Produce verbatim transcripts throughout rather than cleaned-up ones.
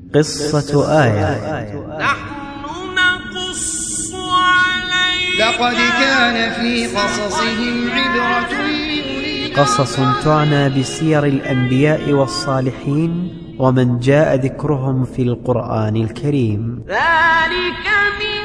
قصة آية. نحن نقص عليك لقد كان في قصصهم عبرة لأولي قصص تعنى بسير الأنبياء والصالحين ومن جاء ذكرهم في القرآن الكريم. ذلك من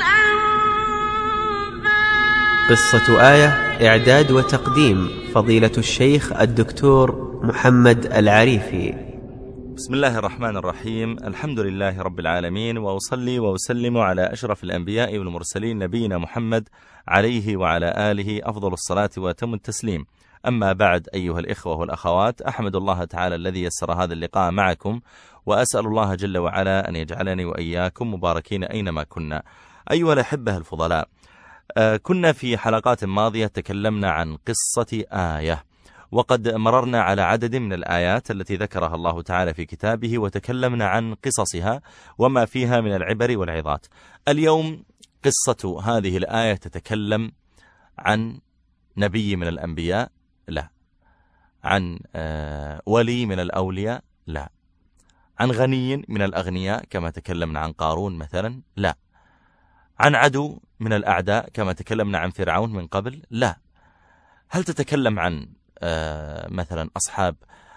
أنباء. قصة آية إعداد وتقديم فضيلة الشيخ الدكتور محمد العريفي. بسم الله الرحمن الرحيم. الحمد لله رب العالمين، وأصلي وأسلم على أشرف الأنبياء والمرسلين نبينا محمد عليه وعلى آله أفضل الصلاة وأتم التسليم. أما بعد، أيها الإخوة والأخوات، أحمد الله تعالى الذي يسر هذا اللقاء معكم، وأسأل الله جل وعلا أن يجعلني وإياكم مباركين أينما كنا. أيها الأحبة الفضلاء، كنا في حلقات ماضية تكلمنا عن قصة آية، وقد مررنا على عدد من الآيات التي ذكرها الله تعالى في كتابه، وتكلمنا عن قصصها وما فيها من العبر والعظات. اليوم قصة هذه الآية تتكلم عن نبي من الأنبياء؟ لا. عن ولي من الأولياء؟ لا. عن غني من الأغنياء كما تكلمنا عن قارون مثلا؟ لا. عن عدو من الأعداء كما تكلمنا عن فرعون من قبل؟ لا. هل تتكلم عن مثلا أصحاب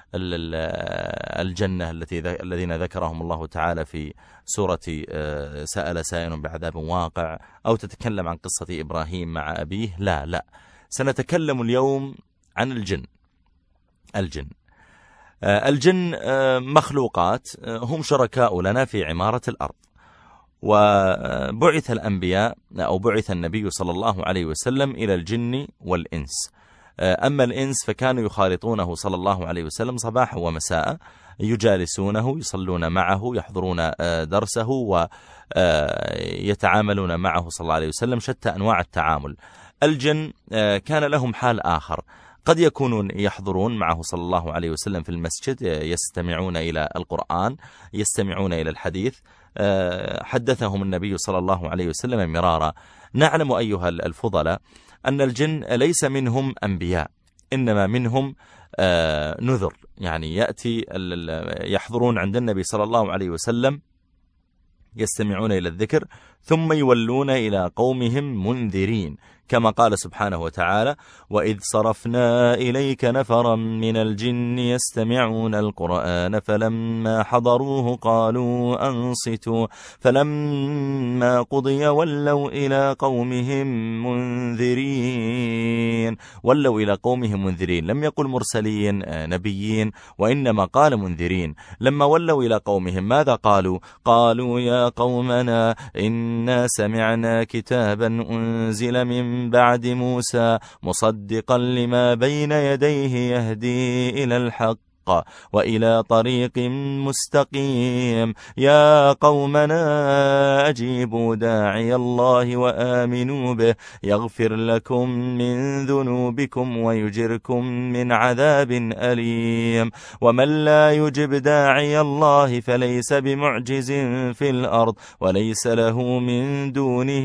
الجنة التي الذين ذكرهم الله تعالى في سورة سأل سائل بعذاب واقع، أو تتكلم عن قصة إبراهيم مع أبيه؟ لا لا. سنتكلم اليوم عن الجن. الجن الجن مخلوقات هم شركاء لنا في عمارة الأرض، وبعث الأنبياء أو بعث النبي صلى الله عليه وسلم إلى الجن والإنس. أما الإنس فكانوا يخالطونه صلى الله عليه وسلم صباحا ومساء، يجالسونه، يصلون معه، يحضرون درسه، ويتعاملون معه صلى الله عليه وسلم شتى أنواع التعامل. الجن كان لهم حال آخر، قد يكونون يحضرون معه صلى الله عليه وسلم في المسجد، يستمعون إلى القرآن، يستمعون إلى الحديث. حدثهم النبي صلى الله عليه وسلم مرارا. نعلم أيها الفضلاء أن الجن ليس منهم أنبياء، إنما منهم نذر، يعني يأتي يحضرون عند النبي صلى الله عليه وسلم، يستمعون إلى الذكر، ثم يولون إلى قومهم منذرين، كما قال سبحانه وتعالى: وإذ صرفنا إليك نفرا من الجن يستمعون القرآن فلما حضروه قالوا أنصتوا فلما قضي ولوا إلى قومهم منذرين. ولوا إلى قومهم منذرين، لم يقل مرسلين نبيين، وإنما قال منذرين. لما ولوا إلى قومهم ماذا قالوا؟ قالوا يا قومنا إنا سمعنا كتابا أنزل من بعد موسى مصدقا لما بين يديه يهدي إلى الحق وإلى طريق مستقيم يا قومنا أجيبوا داعي الله وآمنوا به يغفر لكم من ذنوبكم ويجركم من عذاب أليم ومن لا يجب داعي الله فليس بمعجز في الأرض وليس له من دونه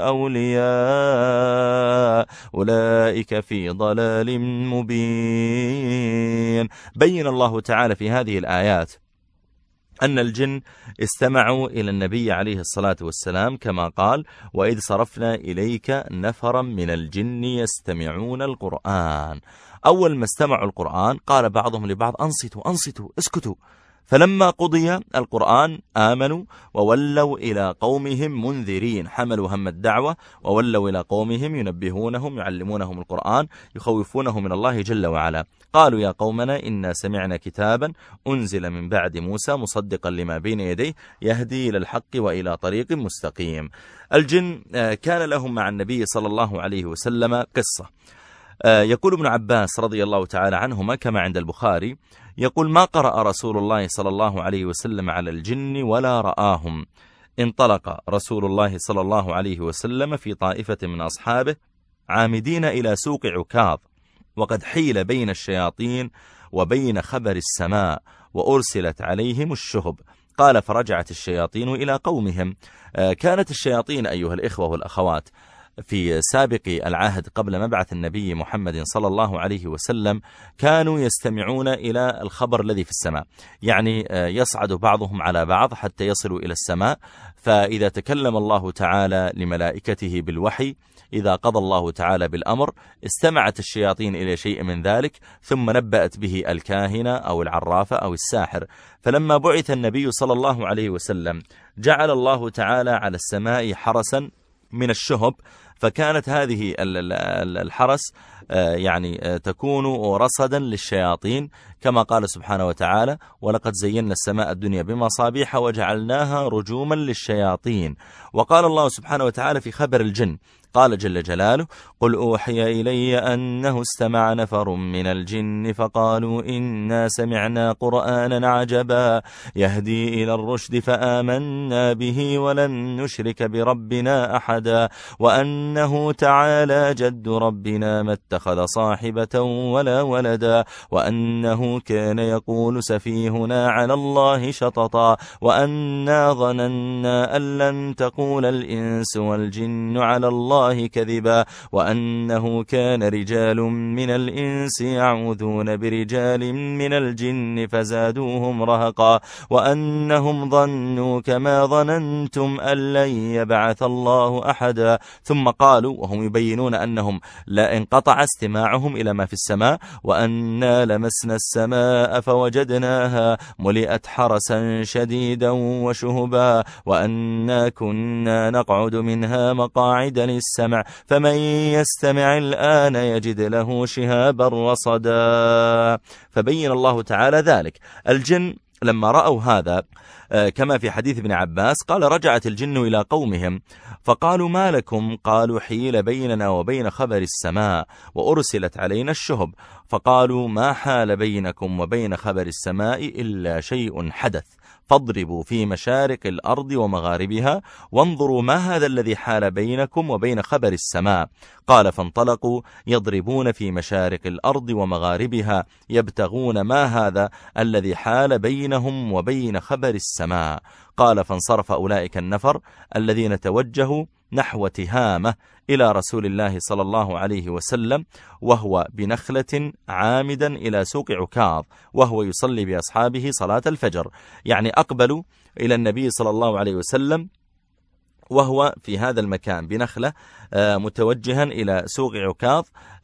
أولياء أولئك في ضلال مبين. بين الله تعالى في هذه الآيات أن الجن استمعوا إلى النبي عليه الصلاة والسلام، كما قال: وإذ صرفنا إليك نفرا من الجن يستمعون القرآن. أول ما استمعوا القرآن قال بعضهم لبعض: أنصتوا أنصتوا اسكتوا. فلما قضي القرآن آمنوا وولوا إلى قومهم منذرين، حملوا هم الدعوة وولوا إلى قومهم ينبهونهم، يعلمونهم القرآن، يخوفونه من الله جل وعلا. قالوا يا قومنا إنا سمعنا كتابا أنزل من بعد موسى مصدقا لما بين يديه يهدي إلى الحق وإلى طريق مستقيم. الجن كان لهم مع النبي صلى الله عليه وسلم قصة. يقول ابن عباس رضي الله تعالى عنهما كما عند البخاري، يقول: ما قرأ رسول الله صلى الله عليه وسلم على الجن ولا رآهم. انطلق رسول الله صلى الله عليه وسلم في طائفة من أصحابه عامدين إلى سوق عكاظ، وقد حيل بين الشياطين وبين خبر السماء وأرسلت عليهم الشهب. قال: فرجعت الشياطين إلى قومهم. كانت الشياطين أيها الإخوة والأخوات في سابق العهد قبل مبعث النبي محمد صلى الله عليه وسلم كانوا يستمعون إلى الخبر الذي في السماء، يعني يصعد بعضهم على بعض حتى يصلوا إلى السماء، فإذا تكلم الله تعالى لملائكته بالوحي، إذا قضى الله تعالى بالأمر، استمعت الشياطين إلى شيء من ذلك ثم نبأت به الكاهنة أو العرافة أو الساحر. فلما بعث النبي صلى الله عليه وسلم جعل الله تعالى على السماء حرسا من الشهب، فكانت هذه الحرس يعني تكون رصدا للشياطين، كما قال سبحانه وتعالى: ولقد زينا السماء الدنيا بمصابيح وجعلناها رجوما للشياطين. وقال الله سبحانه وتعالى في خبر الجن، قال جل جلاله: قل أوحي إلي أنه استمع نفر من الجن فقالوا إنا سمعنا قرآنا عجبا يهدي إلى الرشد فآمنا به ولن نشرك بربنا أحدا وأنه تعالى جد ربنا ما اتخذ صاحبة ولا ولدا وأنه كان يقول سفيهنا على الله شططا وأنا ظننا أن لن تقول الإنس والجن على الله كذبا وأنه كان رجال من الإنس يعوذون برجال من الجن فزادوهم رهقا وأنهم ظنوا كما ظننتم أن لن يبعث الله أحدا. ثم قالوا وهم يبينون أنهم لا انقطع استماعهم إلى ما في السماء: وأنا لمسنا السماء فوجدناها ملئت حرسا شديدا وشهبا وأنا كنا نقعد منها مقاعد للسمع فمن يستمع الآن يجد له شهابا رصدا. فبين الله تعالى ذلك. الجن لما رأوا هذا كما في حديث ابن عباس قال: رجعت الجن إلى قومهم فقالوا: ما لكم؟ قالوا: حيل بيننا وبين خبر السماء وأرسلت علينا الشهب. فقالوا: ما حال بينكم وبين خبر السماء إلا شيء حدث، فاضربوا في مشارق الأرض ومغاربها وانظروا ما هذا الذي حال بينكم وبين خبر السماء. قال: فانطلقوا يضربون في مشارق الأرض ومغاربها يبتغون ما هذا الذي حال بينهم وبين خبر السماء. قال: فانصرف أولئك النفر الذين توجهوا نحو تهامة إلى رسول الله صلى الله عليه وسلم وهو بنخلة عامدا إلى سوق عكاظ وهو يصلي بأصحابه صلاة الفجر، يعني أقبلوا إلى النبي صلى الله عليه وسلم وهو في هذا المكان بنخلة متوجها إلى سوق عكاظ،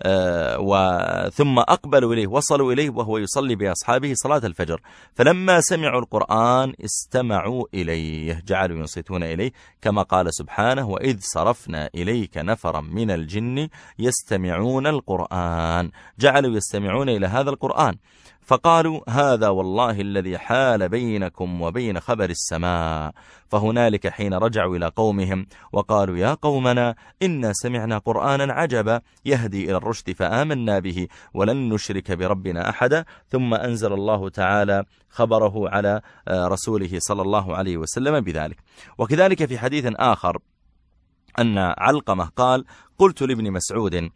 ثم أقبلوا إليه وصلوا إليه وهو يصلي بأصحابه صلاة الفجر. فلما سمعوا القرآن استمعوا إليه، جعلوا ينصتون إليه، كما قال سبحانه: وإذ صرفنا إليك نفرا من الجن يستمعون القرآن، جعلوا يستمعون إلى هذا القرآن. فقالوا: هذا والله الذي حال بينكم وبين خبر السماء. فهنالك حين رجعوا إلى قومهم وقالوا: يا قومنا إنا سمعنا قرآنا عجبا يهدي إلى الرشد فآمنا به ولن نشرك بربنا أحدا. ثم أنزل الله تعالى خبره على رسوله صلى الله عليه وسلم بذلك. وكذلك في حديث آخر أن علقمة قال: قلت لابن مسعود: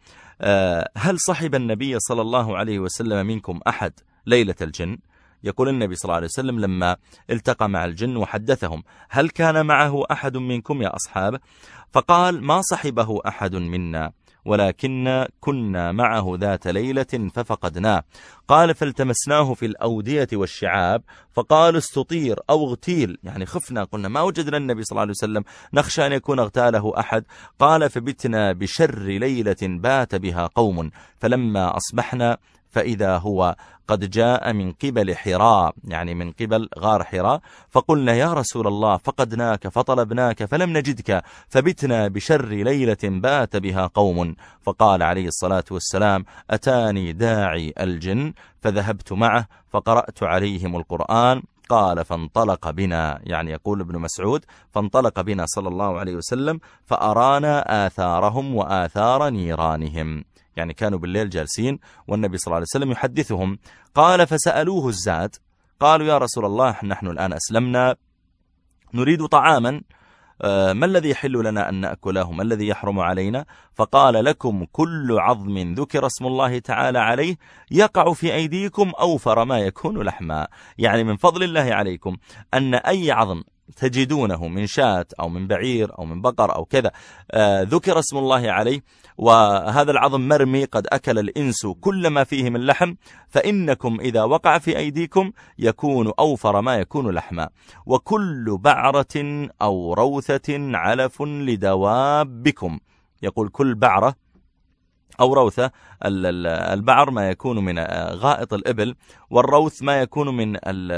هل صحب النبي صلى الله عليه وسلم منكم أحد ليلة الجن؟ يقول النبي صلى الله عليه وسلم لما التقى مع الجن وحدثهم: هل كان معه أحد منكم يا أصحابه؟ فقال: ما صحبه أحد منا ولكن كنا معه ذات ليلة ففقدناه. قال: فالتمسناه في الأودية والشعاب فقالوا: استطير أو اغتيل، يعني خفنا، قلنا ما وجدنا النبي صلى الله عليه وسلم نخشى أن يكون اغتاله أحد. قال: فبتنا بشر ليلة بات بها قوم فلما أصبحنا فإذا هو قد جاء من قبل حراء، يعني من قبل غار حراء، فقلنا: يا رسول الله فقدناك فطلبناك فلم نجدك فبتنا بشر ليلة بات بها قوم. فقال عليه الصلاة والسلام: أتاني داعي الجن فذهبت معه فقرأت عليهم القرآن. قال: فانطلق بنا، يعني يقول ابن مسعود: فانطلق بنا صلى الله عليه وسلم فأرانا آثارهم وآثار نيرانهم، يعني كانوا بالليل جالسين والنبي صلى الله عليه وسلم يحدثهم. قال: فسألوه الزاد، قالوا: يا رسول الله نحن الآن أسلمنا نريد طعاما، ما الذي يحل لنا أن نأكله؟ ما الذي يحرم علينا؟ فقال: لكم كل عظم ذكر اسم الله تعالى عليه يقع في أيديكم أوفر ما يكون لحما، يعني من فضل الله عليكم أن أي عظم تجدونه من شاة أو من بعير أو من بقر أو كذا آه ذكر اسم الله عليه، وهذا العظم مرمي قد أكل الإنس كل ما فيه من لحم، فإنكم إذا وقع في أيديكم يكون أوفر ما يكون لحما. وكل بعرة أو روثة علف لدوابكم. يقول كل بعرة أو روثة، البعر ما يكون من غائط الإبل، والروث ما يكون من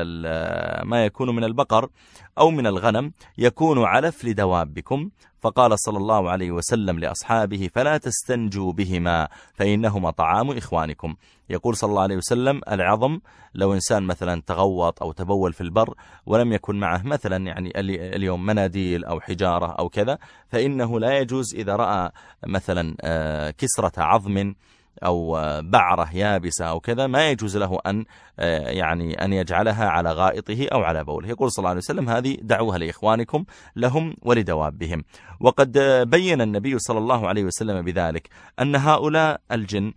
ما يكون من البقر أو من الغنم، يكون علف لدوابكم. فقال صلى الله عليه وسلم لأصحابه: فلا تستنجوا بهما فإنهما طعام إخوانكم. يقول صلى الله عليه وسلم: العظم لو إنسان مثلا تغوط أو تبول في البر ولم يكن معه مثلا يعني اليوم مناديل أو حجارة أو كذا، فإنه لا يجوز إذا رأى مثلا كسرة عظم أو بعرة يابسة أو كذا، ما يجوز له أن يعني أن يجعلها على غائطه أو على بوله. يقول صلى الله عليه وسلم: هذه دعوها لإخوانكم لهم ولدوابهم. وقد بين النبي صلى الله عليه وسلم بذلك أن هؤلاء الجن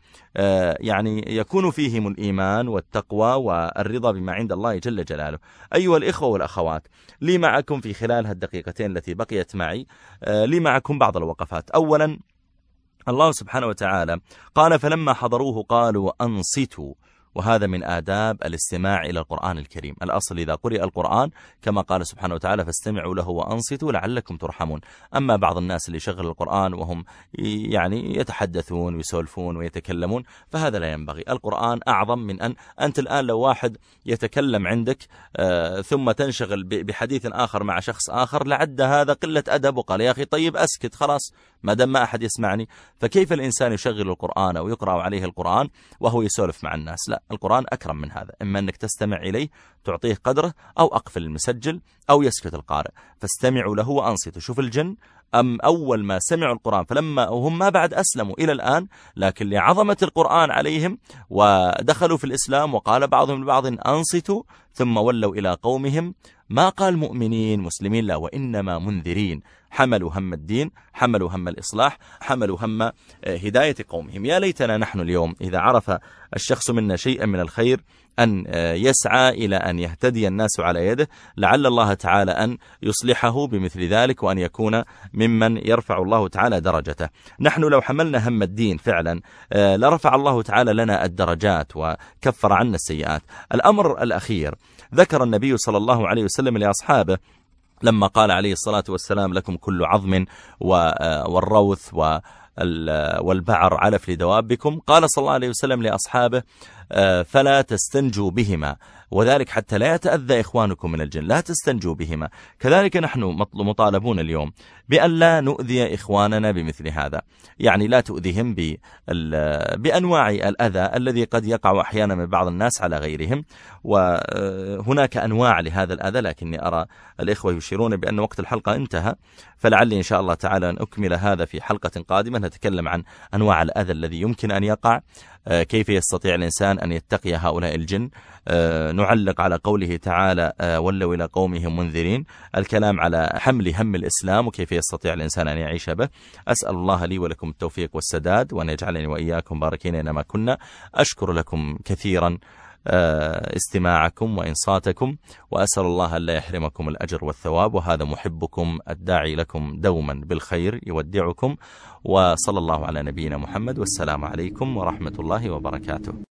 يعني يكون فيهم الإيمان والتقوى والرضا بما عند الله جل جلاله. أيها الإخوة والأخوات، لي معكم في خلال هالدقيقتين التي بقيت معي لي معكم بعض الوقفات. أولا، الله سبحانه وتعالى قال: فلما حضروه قالوا أنصتوا، وهذا من آداب الاستماع إلى القرآن الكريم. الأصل إذا قرئ القرآن كما قال سبحانه وتعالى: فاستمعوا له وأنصتوا لعلكم ترحمون. أما بعض الناس اللي يشغل القرآن وهم يعني يتحدثون ويسولفون ويتكلمون، فهذا لا ينبغي. القرآن أعظم من أن أنت الآن لو واحد يتكلم عندك آه ثم تنشغل بحديث آخر مع شخص آخر، لعد هذا قلة أدب، وقال: يا أخي طيب أسكت خلاص ما دام ما أحد يسمعني. فكيف الإنسان يشغل القرآن أو يقرأ عليه القرآن وهو يسولف مع الناس؟ لا، القرآن أكرم من هذا. إما أنك تستمع إليه تعطيه قدره، أو أقفل المسجل، أو يسكت القارئ. فاستمعوا له وأنصتوا. شوف الجن أم أول ما سمعوا القرآن فلما وهم ما بعد أسلموا إلى الآن، لكن لعظمة القرآن عليهم ودخلوا في الإسلام، وقال بعضهم لبعض أنصتوا، ثم ولوا إلى قومهم ما قال مؤمنين مسلمين، لا، وإنما منذرين. حملوا هم الدين، حملوا هم الإصلاح، حملوا هم هداية قومهم. يا ليتنا نحن اليوم إذا عرف الشخص منا شيئا من الخير أن يسعى إلى أن يهتدي الناس على يده، لعل الله تعالى أن يصلحه بمثل ذلك، وأن يكون ممن يرفع الله تعالى درجته. نحن لو حملنا هم الدين فعلا لرفع الله تعالى لنا الدرجات وكفر عنا السيئات. الأمر الأخير، ذكر النبي صلى الله عليه وسلم لأصحابه لما قال عليه الصلاة والسلام: لكم كل عظم والروث والبعر علف لدوابكم، قال صلى الله عليه وسلم لأصحابه: فلا تستنجوا بهما، وذلك حتى لا يتأذى إخوانكم من الجن، لا تستنجوا بهما. كذلك نحن مطالبون اليوم بأن لا نؤذي إخواننا بمثل هذا، يعني لا تؤذيهم بأنواع الأذى الذي قد يقع أحيانا من بعض الناس على غيرهم، وهناك أنواع لهذا الأذى، لكني أرى الإخوة يشيرون بأن وقت الحلقة انتهى، فلعلي إن شاء الله تعالى أن أكمل هذا في حلقة قادمة، نتكلم عن أنواع الأذى الذي يمكن أن يقع، كيف يستطيع الإنسان أن يتقي هؤلاء الجن. نعلق على قوله تعالى: ولوا إلى قومهم منذرين، الكلام على حمل هم الإسلام وكيف يستطيع الإنسان أن يعيش به. أسأل الله لي ولكم التوفيق والسداد، وأن يجعلني وإياكم باركين إنما كنا. أشكر لكم كثيرا استماعكم وإنصاتكم، وأسأل الله أن لا يحرمكم الأجر والثواب. وهذا محبكم الداعي لكم دوما بالخير يودعكم، وصلى الله على نبينا محمد، والسلام عليكم ورحمة الله وبركاته.